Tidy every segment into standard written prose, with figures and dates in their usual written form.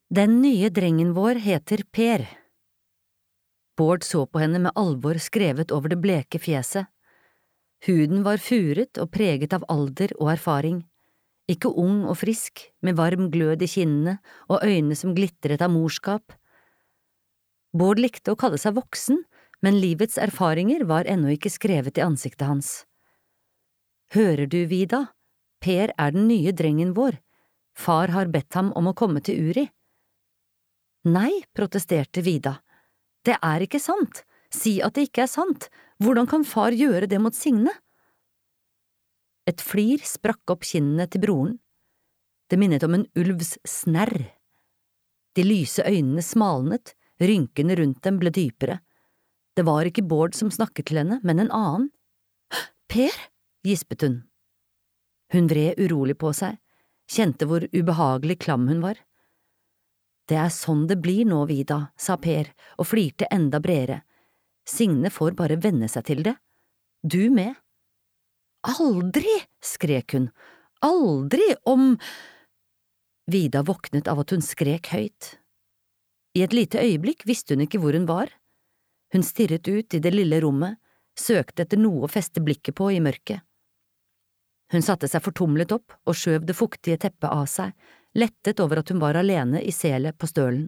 Den nye drengen vår heter Per. Bård så på henne med alvor skrevet over det bleke fjeset. Huden var furet og preget av alder og erfaring. Ikke ung og frisk, med varm glød i kinnene og øyne som glitret av morskap. Bård likte å kalle seg voksen, men livets erfaringer var ennå ikke skrevet i ansiktet hans. Hører du, Vida? Per er den nye drengen vår. Far har bedt ham om å komme til Uri. Nei, protesterte Vida. Det er ikke sant. Si at det ikke er sant. Hvordan kan far gjøre det mot Signe? Et flir sprakk opp kinnene til broren. Det minnet om en ulvs snerr. De lyse øynene smalnet, rynkene rundt dem ble dypere. Det var ikke Bård som snakket til henne, men en annen. Per, gispet hun. Hun vred urolig på seg, kjente hvor ubehagelig klam hun var. Det er sånn det blir nå, Vida, sa Per og flirte enda bredere. Signe får bare venne seg til det. Du med. Aldri, skrek hun. Aldri om… Vida våknet av at hun skrek høyt. I et lite øyeblikk visste hun ikke hvor hun var. Hun stirret ut i det lille rommet, søkte etter noe å feste blikket på i mørket. Hun satte seg fortumlet opp og skjøv det fuktige teppet av seg, lettet over at hun var alene i selet på stølen.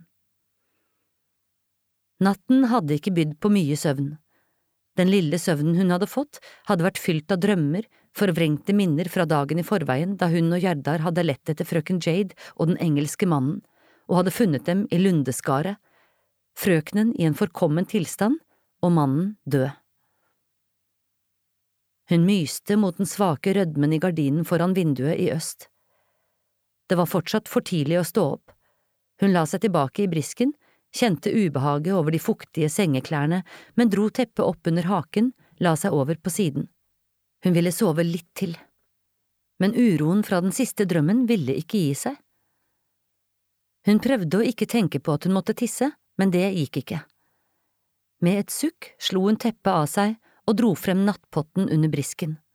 Natten hadde ikke bydd på mye søvn. Den lille søvnen hun hadde fått, hadde vært fylt av drømmer, forvrengte minner fra dagen i forveien da hun og Gjerdar hadde lett etter frøken Jade og den engelske mannen, og hadde funnet dem i lundeskaret, frøkenen i en forkommen tilstand og mannen død. Hun myste mot den svake rødmen i gardinen foran vinduet i øst. Det var fortsatt for tidlig å stå opp. Hun la seg tilbake i brisken, kjente ubehaget over de fuktige sengeklærne, men dro teppet opp under haken, la seg over på siden. Hun ville sove litt til. Men uroen fra den siste drømmen ville ikke gi seg. Hun prøvde å ikke tenke på at hun måtte tisse, men det gikk ikke. Med et sukk slo hun teppet av seg og dro frem nattpotten under brisken.